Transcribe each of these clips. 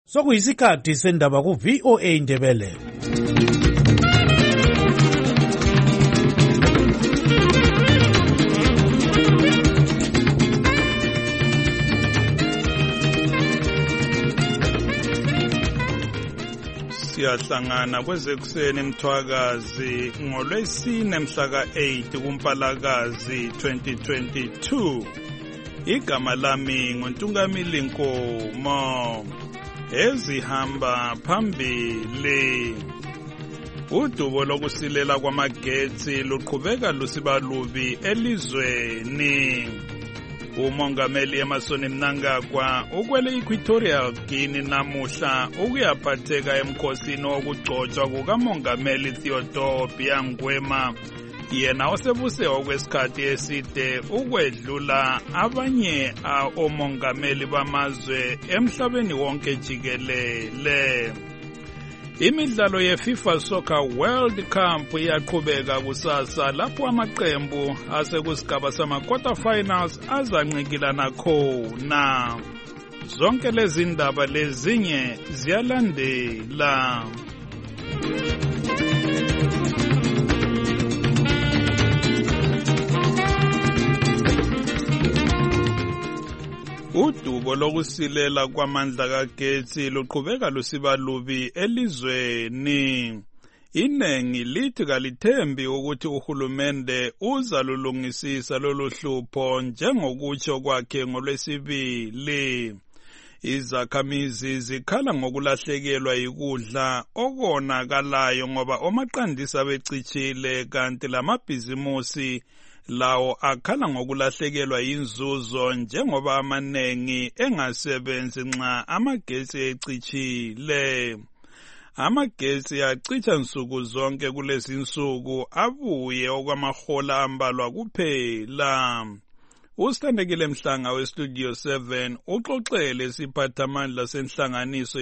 Sokuyisikhathi sendaba ku VOA Indebele. Siyahlangana kwezekuseni Mthwakazi ngolwesine mhla ka-8 kuMpalakazi 2022. Igama lami nguNtungamili Nkomo. Ezihamba phambili. Udubo lokusilela kwamagetsi luqhubeka lusiba lubi elizweni. Umongameli Emmerson Mnangagwa ukwele Equatorial Guinea namuhla ukuyaphatheka emkhosini wokugcotshwa kukamongameli Theodore Biangwema, yena osebuse okwesikhathi eside ukwedlula abanye omongameli bamazwe emhlabeni wonke jikelele. Imidlalo yeFIFA Soccer World Cup iyaqhubeka kusasa lapho amaqembu asekusigaba sama-quarterfinals azanqikilana khona. Zonke lezi ndaba lezinye ziyalandela. Udubo lokusilela kwamandla kagetsi luqhubeka lusiba lubi elizweni. Inengi lithi kalithembi ukuthi uhulumende uzalulungisisa lolu hlupho njengokutsho kwakhe ngolwesibili. Izakhamizi zikhala ngokulahlekelwa yikudla okonakalayo ngoba omaqandisa becitshile, kanti lamabhizimusi lawo akhala ngokulahlekelwa inzuzo njengoba amanengi engasebenzi nxa amagetsi ecitshile. Amagetsi acitsha nsuku zonke kulezi nsuku, abuye okwamahola ambalwa kuphela. Usithandekile Mhlanga weStudio 7 uxoxele isiphathamandla senhlanganiso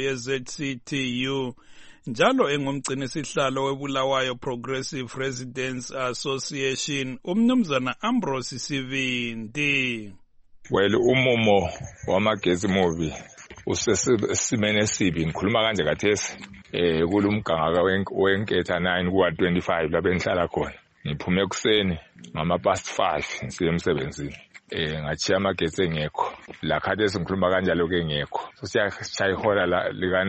ye-ZCTU njalo engumgcini sihlalo weBulawayo Progressive Residents Association, umnumzana Ambrose Sivindi. Well, umumo wamagetsi mobi usesimene esibi. Ngikhuluma kanje kathesi kulumganga wenketha 9 kuwa 25 lapho engihlala khona. Ngiphume ekuseni ngama past 5 ngisiya emsebenzini. Ngachiya amagetsi engekho. La khathesi ngikhuluma kanjalo ke ngekho. So siyashaya ihola lika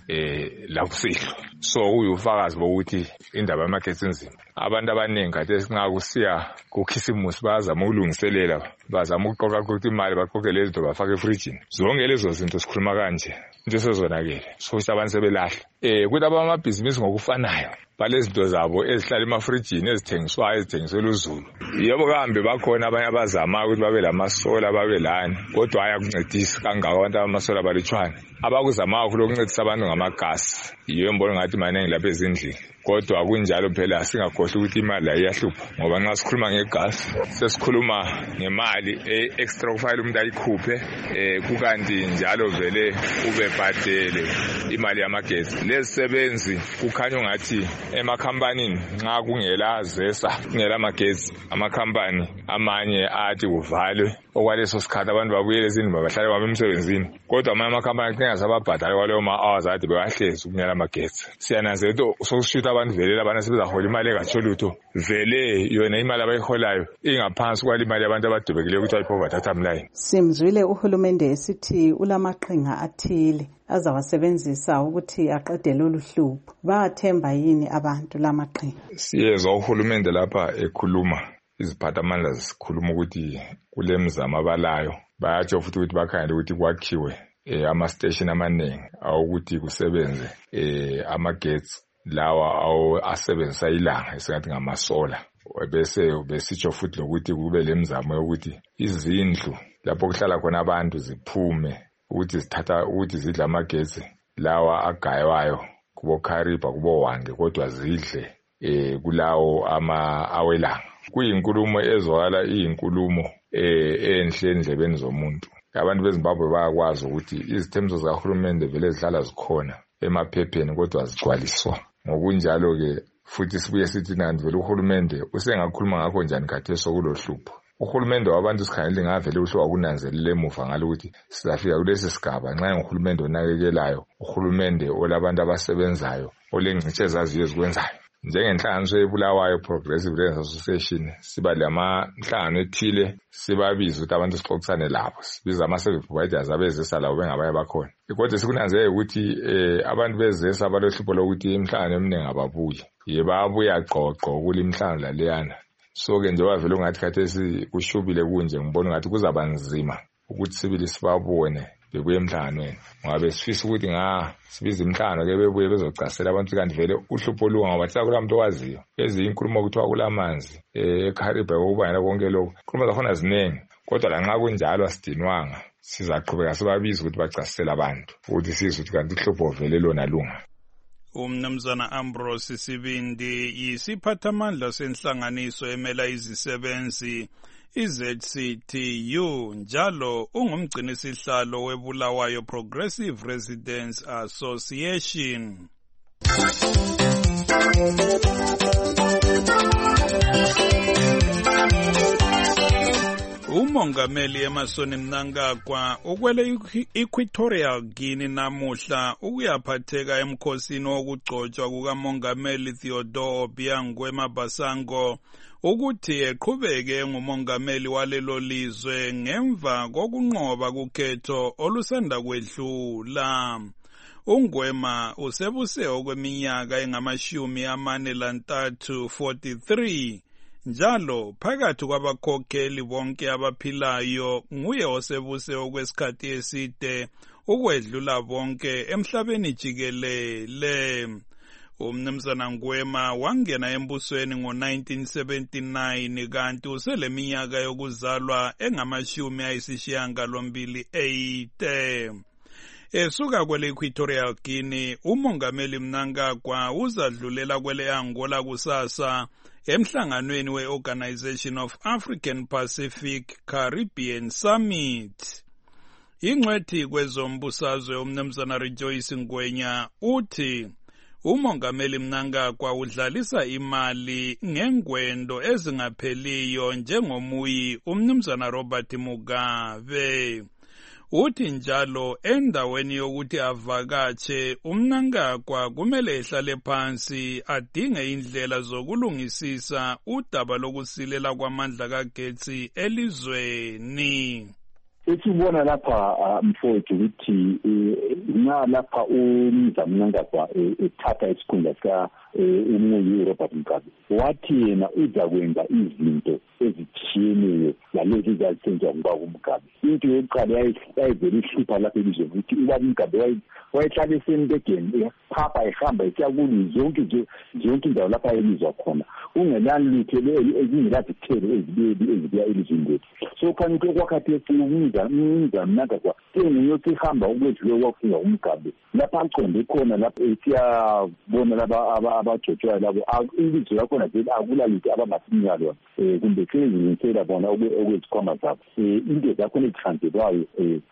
9 la kusihlwa. So uyufakazi bokuthi indaba yamagetsi nzima. Abantu abaningi khathesi nxa kusiya kukhisimusi bazama ukulungiselela, bazama ukuqoqa ukuthi imali baqoqe lezi zinto bafake efrijini. Zonke lezo zinto sikhuluma kanje into sezonakele. So abantu sebelahla. Kuthi abamabhizinisi ngokufanayo balezi zinto zabo ezihlala emafrijini ezithengiswayo ezithengiselwa uZulu. Yebo kambe bakhona abanye abazama ukuthi babe lamasola babe lani, kodwa ayakuncedisa kangaka abantu abamasola balutshwana. Abakuzama kakhulu ukuncedisa abantu ngamagasi. Yiyo mbona ngathi maningi lapha ezindlini. Kodwa kunjalo phela singakhohlwa ukuthi imali la iyahlupha, ngoba nxa sikhuluma ngegasi sesikhuluma ngemali extra kufanele umuntu ayikhuphe, kukanti njalo vele ube bhadele imali yamagetsi. Lezi sebenzi kukhanya ungathi emakhampanini nxa kungela zesa, kungela magetsi, amakhampani amanye athi kuvalwe okwaleso sikhathi abantu babuyele ezindlini bahlale bami emsebenzini. Kodwa amanye amakhampani kungasababhadala kwaleyo ma-hours athi bewahlezi ukunyela amagetsi. Siyananzelela ukuthi sokushuta abantu vele abantu sebezahola imali engatsho lutho, vele yona imali abayiholayo ingaphansi kwale imali yabantu abadubekileyo ukuthi ayi-poverty atamline. Simzwile uhulumende esithi ulamaqhinga athile azawasebenzisa ukuthi aqede lolu hlupho. Bayathemba yini abantu lamaqhinga? Siyezwa uhulumende lapha ekhuluma, iziphathamandla zikhuluma ukuthi kule mizamo abalayo. Bayatsho futhi ukuthi bakhangela ukuthi kwakhiwe ama-station amaningi awukuthi kusebenze amagetsi lawa asebenzisa ilanga esingathi ngamasola. Bese besitsho futhi lokuthi kube lemizamo yokuthi izindlu lapho kuhlala khona abantu ziphume ukuthi zidla amagetsi lawa agaywayo kubo Kariba kubo Wange, kodwa zidle kulawo awelanga. Kuyinkulumo ezwakala iyinkulumo enhle endlebeni zomuntu. Abantu beZimbabwe bayakwazi ukuthi izithembiso zikahulumende vele zihlala zikhona emaphepheni kodwa zigcwaliswa. Ngokunjalo ke futhi sibuye sithi nanti vele uhulumende usengakhuluma ngakho njani khathesi kulohlupho. uhulumende wabantu sikhangele ngavele usho wakunanzelela emuva ngalo ukuthi sizafika kulesi sigaba nxa nguhulumende onakekelayo, uhulumende olabantu abasebenzayo, olengcitshe ezaziyo ezikwenzayo. Njengenhlanganiso eBulawayo Progressive Lawyers Association siba lamahlanganiso ethile sibabiza ukuthi abantu sixoxisane labo, sibiza ama-service providers abezesa labo bengabaye bakhona. Kodwa sikunanzele ukuthi abantu bezesa abalohlupho lokuthi imhlangano eminingi ababuyi, babuya qoqo kule mhlangano laleyana. So-ke nje wavele ungathi khathesi kushubile kunje, ngibona ngathi kuzaba nzima ukuthi sibili sibabone bebuye emhlanganweni, ngoba sifisa ukuthi sibiza imhlangano bebuye bezocasela abantu kanti vele uhlupho lunga ngoba thina kulamuntu owaziyo ezinye inkulumo kuthiwa kulamanzi eKaribe ukubana konke lokho inkulumo zakhona ziningi, kodwa lanxa kunjalo asidinwanga sizaqhubeka sibabiza ukuthi bacasele abantu ukuthi sizwe ukuthi kanti uhlupho vele lona lunga. Umnumzana Ambrose Sibindi yisiphathamandla senhlanganiso emela izisebenzi iZCTU, njalo ungumgcinisihlalo weBulawayo Progressive Residents Association. Umongameli Emmerson Mnangagwa ukwele Equatorial Guinea namuhla ukuyaphatheka emkhosini wokugcotshwa kukamongameli Theodore Obiang Mabasango ukuthi eqhubeke ngumongameli walelo lizwe ngemva kokunqoba kukhetho olusanda kwedlula. uNgwema usebuse okweminyaka engama-43 43, njalo phakathi kwabakhokheli bonke abaphilayo nguye osebuse okwesikhathi eside ukwedlula bonke emhlabeni jikelele. Umnumzana Ngwema wangena embusweni ngo-1979 kanti useleminyaka yokuzalwa engama-80. Esuka kwele Equatorial Guinea, umongameli Mnangagwa uzadlulela kwele Angola kusasa emhlanganweni we-Organization of African Pacific Caribbean Summit. Ingcwethi kwezombusazwe umnumzana Rejoice Ngwenya uthi umongameli Mnangagwa udlalisa imali ngengwendo ezingapheliyo njengomuyi umnumzana Robert Mugabe. Uthi njalo endaweni yokuthi avakatshe uMnangagwa kumele ehlale phansi adinge indlela zokulungisisa udaba lokusilela kwamandla kagetsi elizweni. Esibona lapha mfowethu ukuthi lapha uMnangagwa ethatha isikhundla sika uMuyi Robert Mugabe, wathi yena uzakwenza izinto ezitshiyeneyo lalezi ezazisenziwa nguBaba uMugabe. Into yokuqala yayivele ihlupha lapha elizweni ukuthi uBaba uMugabe wayehlala esembhedeni phapha ehamba esiya kulo zonke indawo lapha elizwa khona ungenani lutho ezingelathithelo ezibuya elizweni lethu. So kanti okwakhathesi Mnangagwa senguye osihamba ukwedlule kwakufunga uMugabe lapha aqonde khona lapha esiyabona laba abajotshwayo labo ilizwe lakhona vele akulalutho abangasinya lona kumbe sezinisela bona okwezikhwama zabo. Into zakhona ezihlanzelwayo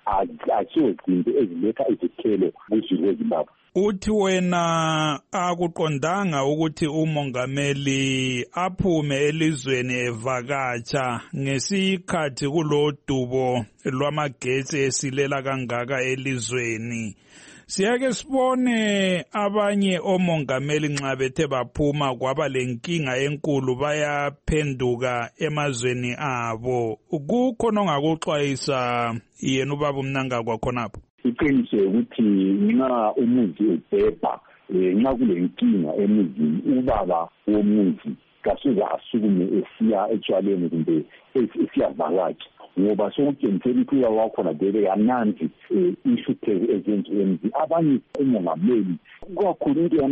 asiyo zinto eziletha izithelo kuzulu weZimbabwe. Uthi wena akuqondanga ukuthi umongameli aphume elizweni evakatsha ngesikhathi kulodubo lwamagetsi esilela kangaka elizweni. Siyake sibone abanye omongameli nxa bethe baphuma kwaba lenkinga enkulu bayaphenduka emazweni abo. Kukhona ongakuxwayisa yena uBaba uMnangagwa khonapho? Iqiniso ukuthi nxa umuzi ubhebha nxa kulenkinga emuzini ubaba womuzi kasuke asukume esiya etshwaleni kumbe esiyavakatsha, ngoba sokutshengisela ukuthi ubaba wakhona vele yananzi inhlupheko ezenziwa emzini. Abanye umongameli kakhulu into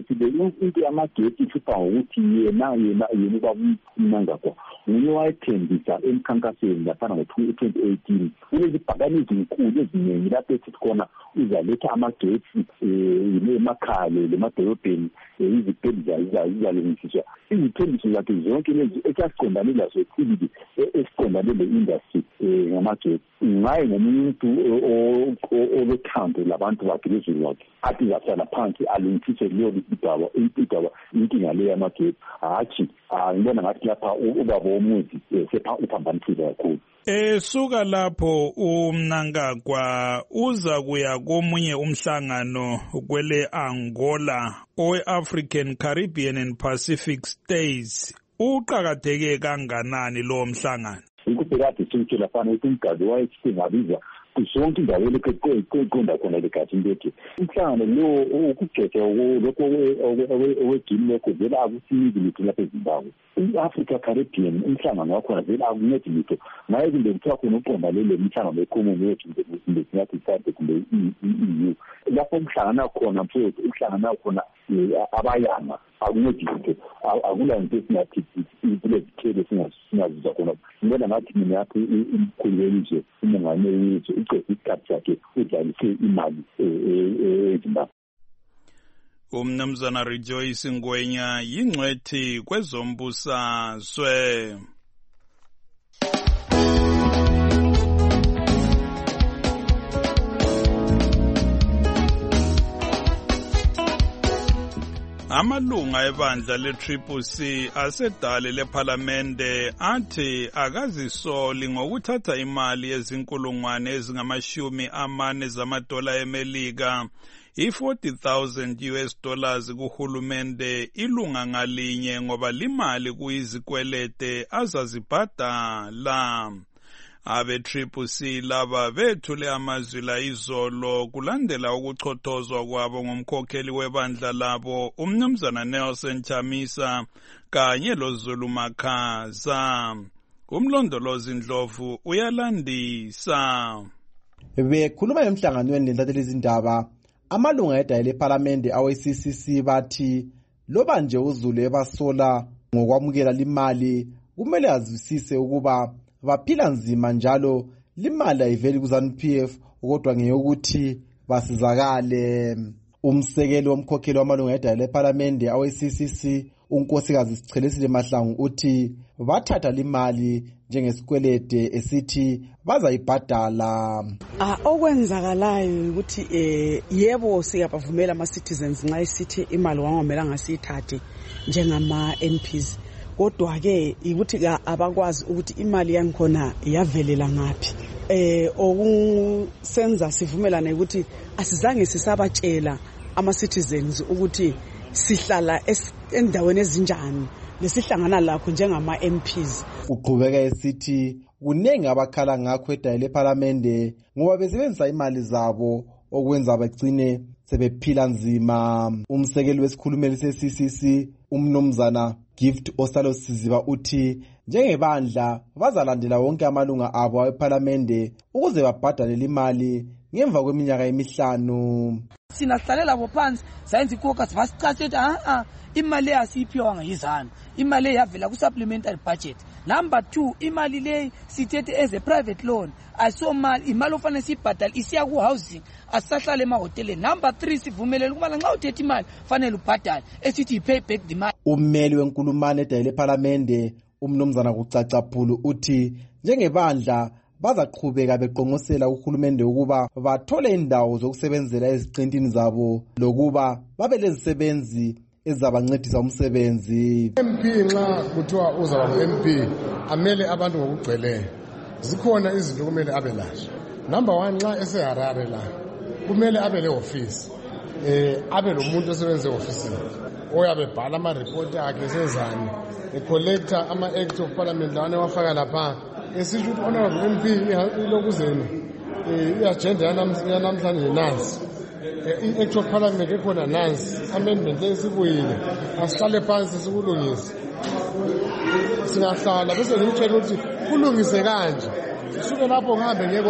yamagetsi ihlupha ngokuthi yena ubaba uMnangagwa nguye wayethembisa emkhankasweni laphana ngo-2018 kulezibhakane ezinkulu eziningi lapho esithi khona uzaletha amagetsi emakhaya lemadolobheni izithembiso zizalungisiswa izithembiso zakhe zonke lezi esasiqondane lazo ekhulile esiqondane le-industry ngamagetsi ngaye ngomuntu olothando labantu bakhe lezulu wakhe athi zahlala phansi alungisise leyo indaba inkinga leyo yamagetsi hatshi ngibona ngathi lapha ubaba womuzi uphambanisile kakhulu. Suka lapho uMnangagwa uza kuya komunye umhlangano kwele Angola owe-African, Caribbean and Pacific States. Uqakatheke kanganani lo mhlangano? Ukubhekade sitshela fana ukuthi umgadi wayesingabiza zonke indawo leqonda khona legathini lethu. Umhlangano lo ukugcetsha lokho owegini lokho vele akusiniki litho lapha eZimbabwe. I-Africa Caribbean umhlangano wakhona vele akuncedi litho. Ngaye kumbe kuthiwa khona uqonda lelo mhlangano wecommon yethu kumbe singathi isade kumbe i-EU. Lapho umhlangano khona mfowethu umhlangano khona abayanga akuncedi litho. Akula into esingathi kulezithelo singazizwa khona. Ngibona ngathi mina yaphi umkhulu welizwe umongameli welizwe uqede isikhathi sakhe udlalise imali eZimbabwe. Umnumzana Rejoice Ngwenya yingcwethi kwezombusazwe. Amalunga ebandla le-CCC asedale lephalamende athi akazisoli ngokuthatha imali ezinkulungwane ezingama-40 zamadola eMelika, i-$40,000 kuhulumende ilunga ngalinye ngoba limali kuyizikwelete azazibhadala. Abe-CCC laba bethule amazwi la izolo kulandela ukuchothozwa kwabo ngomkhokheli webandla labo umnumzana Nelson Chamisa kanye loZulu Makhaza. Umlondolozi Ndlovu uyalandisa. Bekhuluma emhlanganweni lenhlatheli izindaba, amalunga edayile ephalamende awe-CCC bathi loba nje uZulu ebasola ngokwamukela limali kumele azwisise ukuba baphila nzima njalo limali ayiveli ku-ZANU-PF kodwa ngeyokuthi basizakale. Umsekeli womkhokheli wamalunga edayile ephalamende awe-CCC unkosikazi Sichelesile Mahlangu uthi bathatha limali njengesikwelede esithi bazayibhadala. Okwenzakalayo ukuthi yebo siyabavumela ama-citizens nxa isithi imali wangamelanga siyithathe njengama-MPs, kodwa ke ukuthi abakwazi ukuthi imali yangikhona yavelela ngaphi. Okusenza sivumelane ukuthi asizange sisabatshela ama-citizens ukuthi sihlala endaweni ezinjani lesihlangana lakho njengama-MPs. Uqhubeka esithi kuningi abakhala ngakho edayile ephalamende ngoba besebenzisa imali zabo okwenza bagcine sebephila nzima. Umsekeli wesikhulumeli se-CCC umnumzana Gift Osalo Siziba uthi njengebandla bazalandela wonke amalunga abo ephalamende ukuze babhadale imali ngemva kweminyaka emihlanu. Sinahlalela bophansi sayenza ikhokas basicatsha imali asiphiwanga yizana, imali yavela ku-supplementary budget. Number 2, imali le sithethe as a private loan, asomali imali ofanele siyibhadale isiya ku-housing, asisahlala emahoteleni. Number 3, sivumelele ukubana nxa uthethe imali fanele ubhadale esithi pay back the money. Ummeli wenkulumane edayile ephalamende umnumzana Kucacaphulu uthi njengebandla bazaqhubeka beqongosela uhulumende ukuba bathole indawo zokusebenzela eziqintini zabo lokuba babe lezisebenzi ezabancedisa umsebenzi. MP nxa kuthiwa uzaba MP amele abantu ngokugcweleyo. Zikhona izinto kumele abe lazo. Number 1, nxa eseHarare la kumele abe le office. Abe lo muntu osebenza e-office oyabe bhala ama-report akhe sezani ecollector ama-act of parliament lawane wafaka lapha esithi ukuthi honorable MP ilokuzeni i-agenda yanamhlanje nansi i-act of parliament ekhona nansi amendment lesibuyile asihlale phansi sikulungise. Singahlala bese ngimtshela ukuthi kulungise kanje suke lapho ngihambe ngeke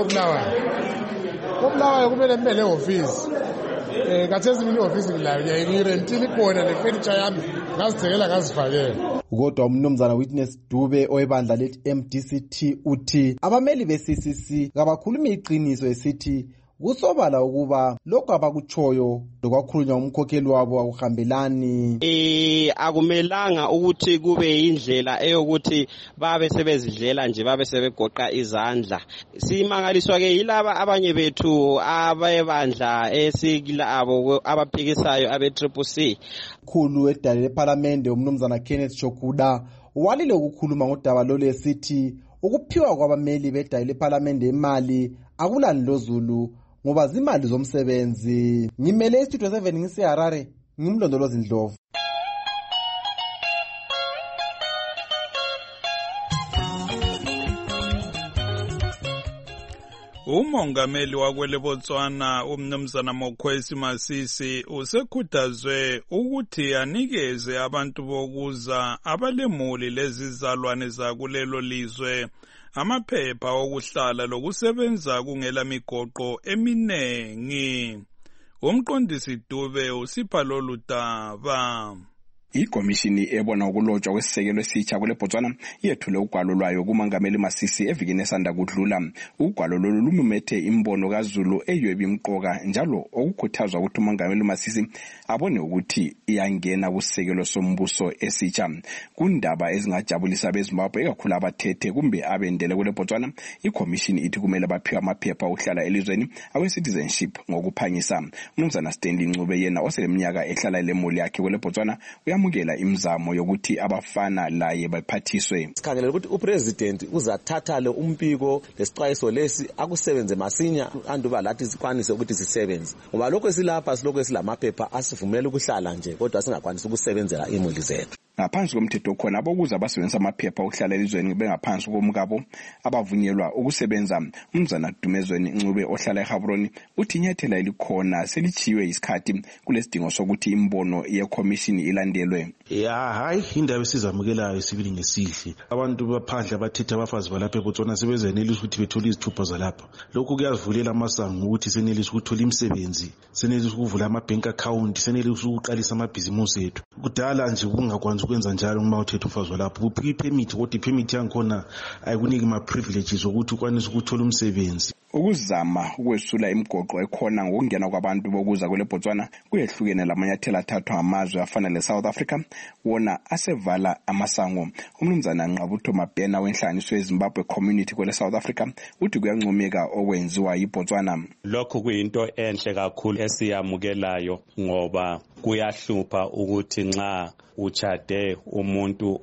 Kobulawayo kumele mbe le office. Kathesi mina office ngilayo ngirentile khona le-furniture yami ngazithengela ngazifakela. Kodwa umnumzana Witness Dube oyebandla lethi MDCT uthi abameli be-CCC kabakhuluma iqiniso esithi kusobala ukuba lokho abakutshoyo lokwakhulunywa umkhokheli wabo akuhambelani. Akumelanga ukuthi kube indlela eyokuthi babe sebezidlela nje babe sebegoqa izandla. Simangaliswa ke yilaba abanye bethu abebandla esikilabo abaphikisayo abe-CCC. Khulu edale lePhalamende umnumzana Kenneth Chokuda walile ukukhuluma ngodaba lolu esithi ukuphiwa kwabameli bedale lePhalamende imali akulani lozulu ngoba zimali zomsebenzi. Ngimele istudio 7 ngisiHarare, ngimlondolozi Ndlovu. Umongameli wakwele Botswana umnumzana Mokwesi Masisi usekhuthazwe ukuthi anikeze abantu bokuza abalemuli lezizalwane zakulelo lizwe amaphepha okuhlala lokusebenza kungela migoqo eminengi. Umqondisi Dube usipha lolu daba. Ikomishini ebona ukulotshwa kwesisekelo esitsha kule Botswana yethule ugwalo lwayo kumongameli Masisi evikini esanda kudlula. Ugwalo lolu lumumethe imbono kaZulu eyebe imqoka njalo okukhuthazwa ukuthi umongameli Masisi abone ukuthi iyangena kusekelo sombuso esitsha. Kundaba ezingajabulisa beZimbabwe ekakhulu abathethe kumbe abendele kule Botswana, ikomishini ithi kumele baphiwe amaphepha okuhlala elizweni awe-citizenship ngokuphangisa. Umnumzana Stanley Ncube yena oseleminyaka ehlala lemuli yakhe kule Botswana uyamukela imizamo yokuthi abafana laye baphathiswe. Sikhangela ukuthi upresident uzathatha le umpiko lesixwayiso lesi akusebenze masinya anduba lathi sikwanise ukuthi sisebenze. Ngoba lokho esilapha silokho esilamaphepha asivumela ukuhlala nje kodwa singakwanisi ukusebenzela imuli zethu. Ngaphansi komthetho khona abokuza basebenzisa amaphepha okuhlala elizweni bengaphansi komkabo abavunyelwa ukusebenza. Umnumzana Dumezweni Ncube ohlala eGaborone uthi inyathela elikhona selichiwe isikhathi kulesidingo sokuthi imbono yekomishini ilandelwe. Hayi indaba esizamukelayo isibili ngesihle. Abantu baphandle abathethe abafazi balapha eBotswana sebezenelisa ukuthi bethole izithupha zalapha. Lokhu kuyazivulela amasango ukuthi senelisa ukuthola imisebenzi, senelisa ukuvula ama-bank account, senelisa ukuqalisa amabhizimusi ethu. Kudala nje kungakwanisi ukwenza njalo uma uthethe umfazi walapha. Uphi ipermit kodwa ipermit yankhona ayikuniki ama-privileges ukuthi ukwanise ukuthola umsebenzi. Ukuzama ukwesula imigoqo ekhona ngokungena kwabantu bokuza kule Botswana kuyehlukene lamanyathelo athathwa ngamazwe afana le-South Africa wona asevala amasango. Umnumzana Nqabutho Mabhena wenhlanganiso yeZimbabwe community kule South Africa uthi kuyancomeka okwenziwa yiBotswana. Lokho kuyinto enhle kakhulu esiyamukelayo ngoba kuyahlupha ukuthi nxa uchade umuntu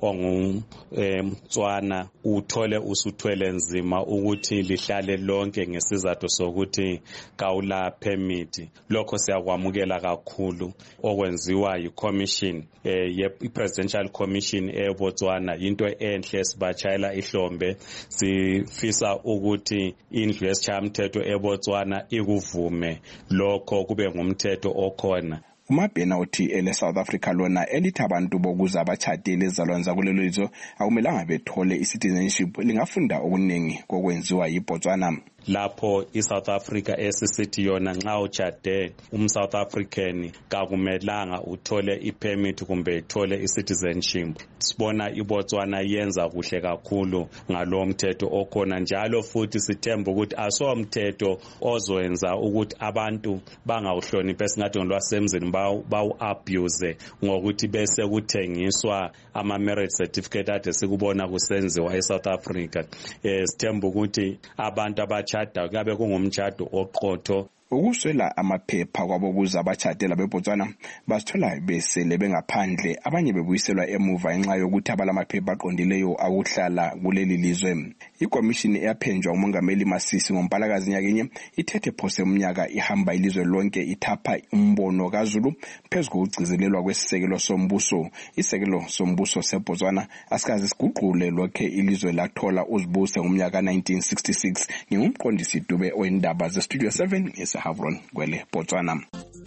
ongumtswana uthole usuthwele nzima ukuthi lihlale lonke ngesizathu sokuthi kawula permit. Lokho siyakwamukela kakhulu okwenziwa yiCommission ye-Presidential Commission eBotswana. Into enhle sibachayela ihlombe. Sifisa ukuthi indlu yesishayamthetho eBotswana ikuvume lokho kube ngumthetho okhona. Umabhena uthi ele-South Africa lona elithi abantu bokuza abachadile ezizalwane zakulelo lizwe akumelanga bethole i-citizenship lingafunda okuningi kokwenziwa yiBotswana. Lapho iSouth Africa esisithi yona nxa uchade South African kakumelanga uthole ipermit kumbe uthole i-citizenship. Sibona iBotswana yenza kuhle kakhulu ngalo mthetho okhona njalo futhi sithemba ukuthi asomthetho ozoyenza ukuthi abantu bangawuhloniphi esingathi ngolwasemzini bawu-abuse ngokuthi bese kuthengiswa ama-marriage certificate ade sikubona kusenziwa eSouth Africa. Sithemba ukuthi abantu abachada kabe kungumtshado oqotho. Ukuswela amaphepha kwabokuza abachadela beBotswana basithola besele bengaphandle, abanye bebuyiselwa emuva ngenxa yokuthi abalamaphepha aqondileyo akuhlala kuleli lizwe. Ikomishini eyaphenjwa umongameli Masisi ngoMpalakazi nyakenye ithethe phose umnyaka ihamba ilizwe lonke ithapha umbono kaZulu phezu kokugcizelelwa kwesisekelo sombuso. Isekelo sombuso seBotswana asikaze siguqule lokho ilizwe lathola uzibuse ngomnyaka 1966. Ngingumqondisi Dube oyindaba zeStudio 7 eSehavron kwele Botswana.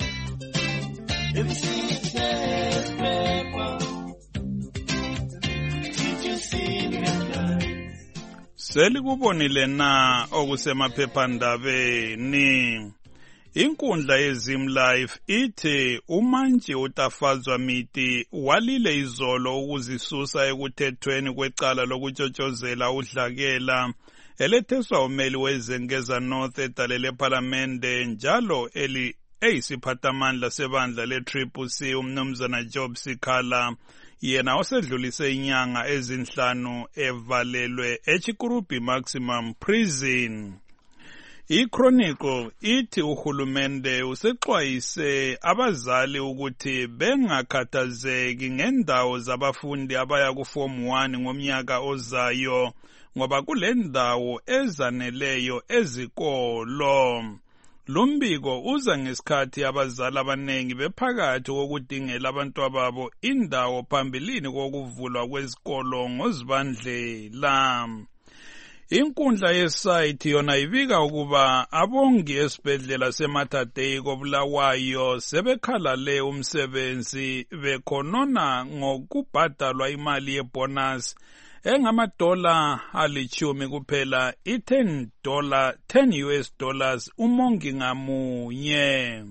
Selikubonile na okusemaphephandabeni. Inkundla yeZimlife ithi uMantshi uTafazwa Miti walile izolo ukuzisusa ekuthethweni kwecala lokutshotshozela udlakela eletheswa umeli wezengeza North edale lephalamende njalo eyisiphathamandla sebandla le-CCC umnumzana Job Sikhala yena osedlulise inyanga ezinhlanu evalelwe eChikurubi Maximum Prison. I-Chronicle ithi uhulumende usexwayise abazali ukuthi bengakhathazeki ngendawo zabafundi abaya ku-Form 1 ngomnyaka ozayo ngoba kule ndawo ezaneleyo ezikolo. Lumbiko uza ngesikhathi abazali abanengi bephakathi kokudingela abantwababo indawo phambilini kokuvulwa kwezikolo ngoZibandlela. Inkundla yesayithi yona ibika ukuba abongi esibhedlela seMatadei koBulawayo sebekhalale umsebenzi bekhonona ngokubhadalwa imali yebonus engamadola $10 kuphela, $10 umongi ngamunye.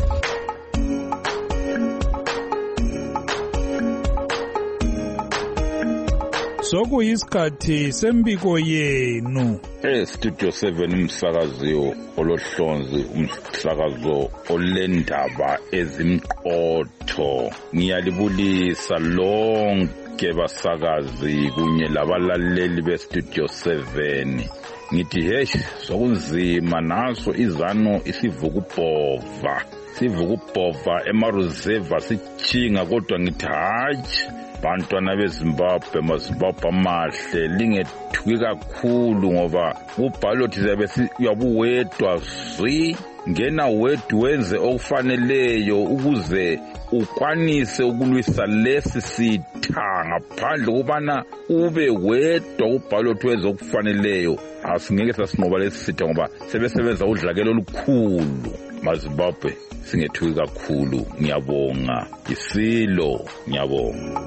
Sokuyisikhathi sembiko yenu. Studio 7 umsakazo olohlonzi, umsakazo olendaba ezimqotho. Ngiyalibulisa lonke basakazi kunye labalaleli beStudio 7. Ngithi hey sokunzima naso izano isivukubhova. Sivukubhova eMaruzeva sichinga kodwa ngithi hayi bantwana beZimbabwe maZimbabwe amahle lingethuki kakhulu ngoba ubhalothi zabe uyabuwedwa zwi ngena wedwa wenze okufaneleyo ukuze ukwanise ukulwisa lesi sitha ngaphandle kubana ube wedwa ubhalothi wenze okufaneleyo asingeke sasinqoba lesi sitha ngoba sebesebenza udlakelo olukhulu. maZimbabwe singethuki kakhulu. Ngiyabonga isilo, ngiyabonga.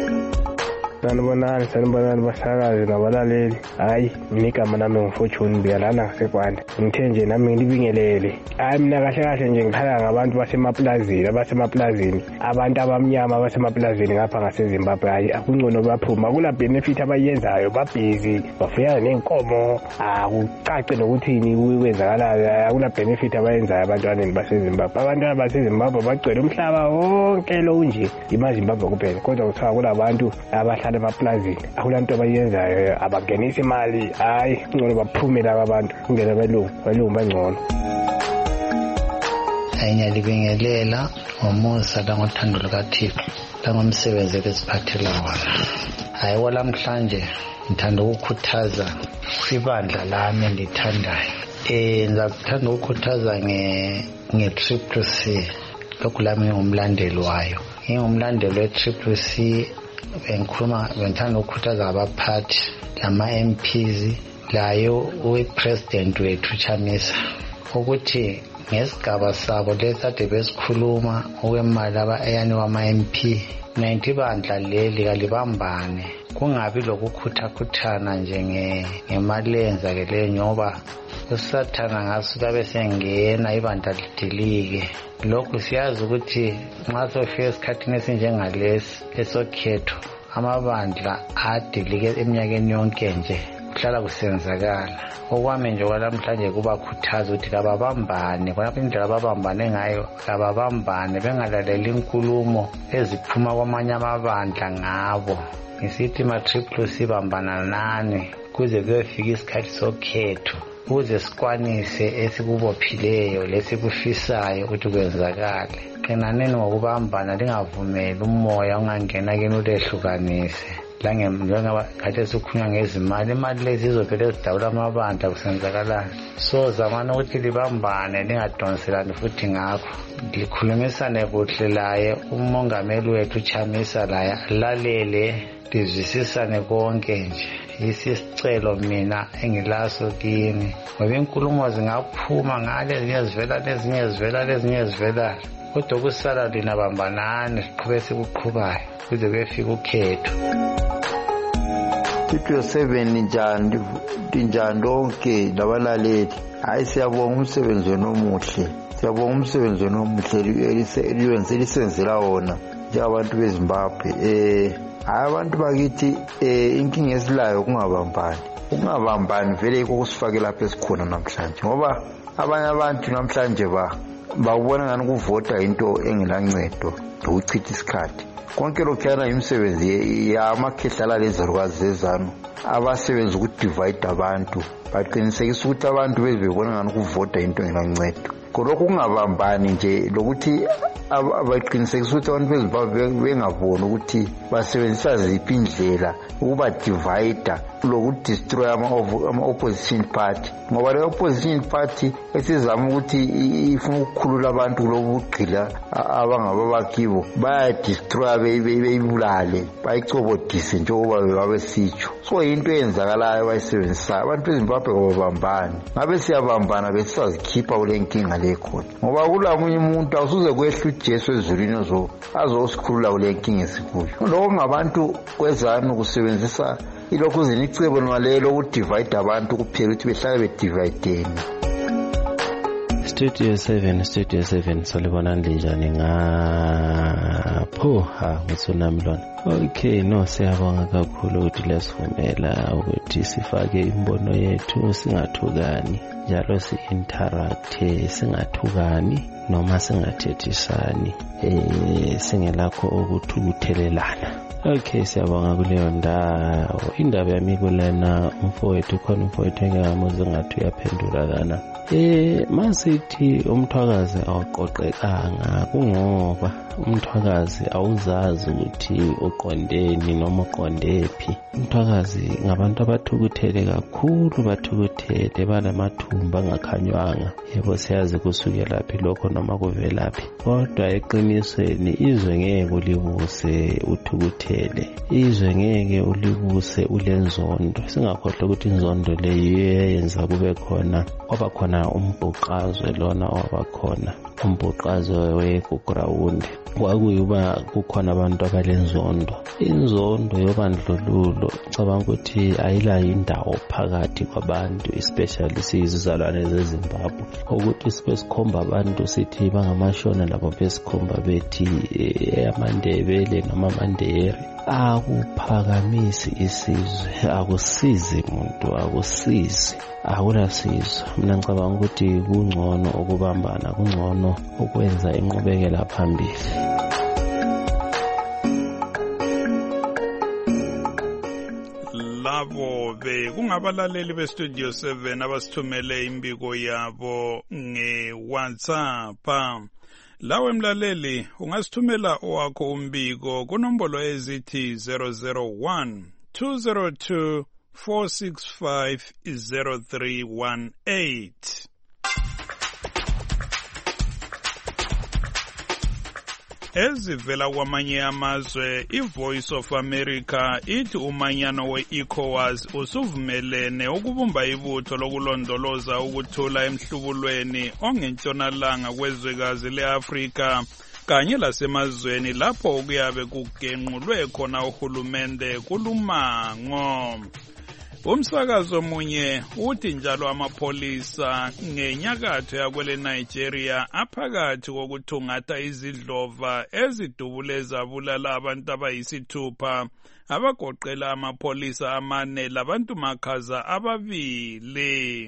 Sanibonani basakazi nabalaleli. Hayi mina igama nami ngiFortune Mbiyalana ngaseKwanda. Ngithe nje nami ngilibingelele. Hayi mina kahle nje ngikhala ngabantu basemaplazini abantu abamnyama basemaplazini ngapha ngaseZimbabwe. Hayi akungcono baphuma kula benefit abayenzayo, babhizi bafuyana nenkomo, akucace nokuthini kwenzakala. Akula benefit abayenzayo abantwaneni baseZimbabwe. Abantwana baseZimbabwe bagcwele umhlaba wonke lo nje imaZimbabwe kuphela, kodwa kuthiwa kulabantu abahlala emaplazini akulanto abayenzayo, abangenisa imali. Hayi ngcono baphume laba bantu kungena belungu bangcono. Ngiyalibingelela ngomusa langothando lukaThixo langomsebenzi esiphathela wona. Hayi walamhlanje ngithanda ukukhuthaza ibandla lami endithandayo. Ngizakuthanda ukukhuthaza nge-CCC. Lokhu lami ngumlandeli wayo. Ngingumlandeli we-CCC. Bengithanda ukukhuthaza abaphathi lama-MPs layo upresident wethu Chamisa ukuthi ngesigaba sabo lesade besikhuluma okwemali eyani wama-MP 90 bandla leli kalibambane, kungabi lokukhuthakuthana nje ngemali eyenzakeleyo ngoba usathana ngaso kabe sengena ibandla lidilike. Lokhu siyazi ukuthi nxa sofika esikhathini esinjengalesi esokhetho amabandla adilike eminyakeni yonke nje kuhlala kusenzakala. Okwami nje kwalamhlanje kubakhuthaza ukuthi kababambane, khona indlela ababambane ngayo kababambane, bengalaleli inkulumo eziphuma kwamanye amabandla ngabo. Ngisithi ma-CCC bambana nani kuze kuyofika isikhathi sokhetho, ukuze sikwanise esikubophileyo lesikufisayo ukuthi kwenzakale. Qinaneni ngokubambana, lingavumeli umoya ungangena kini ulehlukanise. Njengoba khathesi sikhulunywa ngezimali, imali lezi zizovele zidawula amabandla kusenzakalani. So zamani ukuthi libambane, lingadonselani futhi ngakho. Likhulumisane kuhle laye umongameli wethu Chamisa laye alalele, lizwisisane konke nje. Isicelo mina engilaso kini ngoba inkulumo zingaphuma ngale ezinye zivela kodwa kusala lina bambanani siqhube sikuqhubayo kuze kuyefika ukhetho. Studio 7 njani lonke labalaleli. Hayi siyabonga umsebenzi omuhle, siyabonga umsebenzi omuhle lisenzela wona njengabantu beZimbabwe. Abantu bakithi inkinga esilayo kungabambani. ungabambani vele kusifake lapha esikhona namhlanje ngoba abanye abantu namhlanje babona ngani ukuvota into engelancedo lokuchitha isikhathi konke lokhuyana imisebenzi yamakhehlala lezalukazi zezanu abasebenza ukudivide abantu baqinisekisa ukuthi abantu bezibona ngani ukuvota into engelancedo lokhu kungabambani nje lokuthi abaqinisekisa ukuthi abantu bezimbabwe bengaboni ukuthi basebenzisa ziphi indlela ukuba divide lokudestroy ama-opposition party ngoba le-opposition party esizama ukuthi ifuna ukukhulula abantu kulobu bugqila abangababakibo bayadestroya beyibulale bayicobodise njengoba babesitsho so yinto eyenzakalayo abayisebenzisayo abantu bezimbabwe kababambani ngabe siyabambana besisazikhipha kule nkinga le khona ngoba kulamunye umuntu awusuze kwehla ujesu ezulwini azosikhulula kule nkinga esikuyo lokho ngabantu kwezanu kusebenzisa ilokhu zinicebo nalelo ukudivide abantu kuphela ukuthi behlale bedivideni. Studio 7 salibonani linjani ngapho ngitsunami lona. Okay, no siyabonga kakhulu ukuthi lesivumela ukuthi sifake imbono yethu singathukani njalo si-interact singathukani noma singathethisani singelakho ukuthukuthelelana. Okay, siyabonga kuleyo ndawo. Indaba yami kulena umfowethu khona umfowethu engamuzi ngathi uyaphendula kana. Masithi umthwakazi awuqoqekanga kungoba umthwakazi awuzazi ukuthi uqondeni noma uqondephi. Umthwakazi ngabantu abathukuthele kakhulu bathukuthele banamathumba angakhanywanga. Yebo siyazi kusukela laphi lokho noma kuvelaphi. Kodwa eqinisweni izwe ngeke ulibuse uthukuthele. Izwe ngeke ulibuse ulenzondo. Singakhohlwa ukuthi inzondo leyo yenza kube khona kwabakhona umbhuqazwe lona wabakhona umbhuqazwe wegugrawundi kwakuyuba kukhona abantu abalenzondo. Inzondo yobandlululo cabanga ukuthi ayilayo indawo phakathi kwabantu especially sizizalwane zeZimbabwe ukuthi sikhomba abantu sithi bangamashona labo besikhomba bethi amandebele noma amandere akuphakamisi isizwe akusizi umuntu akusizi akulasizo. Mina ngicabanga ukuthi kungcono ukubambana kungcono ukwenza inqubekela phambili. Labo kungabalaleli bestudio 7 abasithumele imbiko yabo nge-WhatsApp. Lawe mlaleli ungasithumela owakho umbiko kunombolo ezithi 001 202 4650318. Ezivela kwamanye amazwe, iVoice of America ithi umanyano we-ECOWAS usuvumelene ukubumba ibutho lokulondoloza ukuthula emhlubulweni ongentshonalanga kwezwekazi le-Afrika kanye lasemazweni lapho kuyabe kugenqulwe khona uhulumende kulumango. Umsakazo munye uthi njalo amapholisa ngenyakatho yakwele Nigeria aphakathi kokuthungatha izidlova ezidubule zabulala abantu abayisithupha abagoqela amapholisa 4 labantu makhaza 2.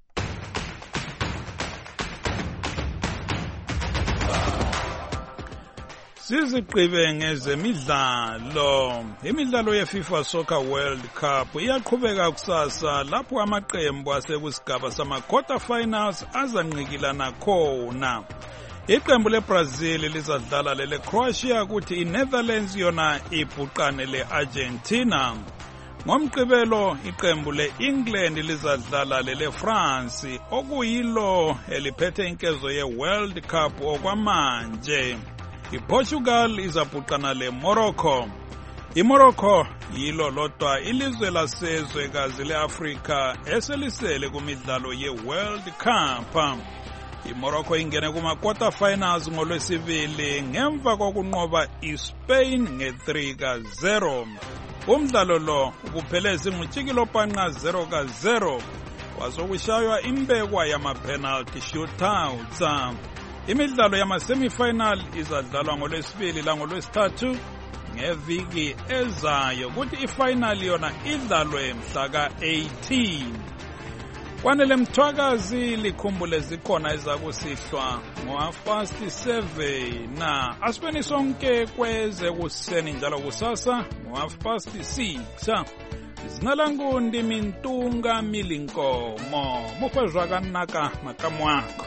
Siziqibe ngezemidlalo. Imidlalo yeFIFA Soccer World Cup iyaqhubeka kusasa lapho amaqembu asekusigaba sama-quarter finals azanqikilana khona. Iqembu leBrazil lizadlala lele-Croatia kuthi iNetherlands yona ibhuqane le-Argentina. Ngomgqibelo iqembu le-England lizadlala lele-France okuyilo eliphethe inkezo ye-World Cup okwamanje. iPortugal izabhuqana leMorocco. iMorocco yilo lodwa ilizwe lasezwekazi leAfrika eselisele kumidlalo yeWorld Cup. iMorocco ingene kuma-quarter finals ngolwesibili ngemva kokunqoba iSpain nge-3-0. Umdlalo lo ubuphelezi ngutshikilophanqa 0-0 wazokushaywa imbekwa yama-penalty shootouts. Imidlalo yama-semifinal izadlalwa ngolwesibili langolwesithathu ngeviki ezayo ukuthi ifinal yona idlalwe mhla ka-18. Kwanele Mthwakazi likhumbule zikhona ezakusihlwa ngo-7:30 na asibeni sonke kweze kuseni njalo kusasa ngo-6:30. Izina langu ndi Mintunga Milinkomo mukhwezwa kanaka makamu wakho.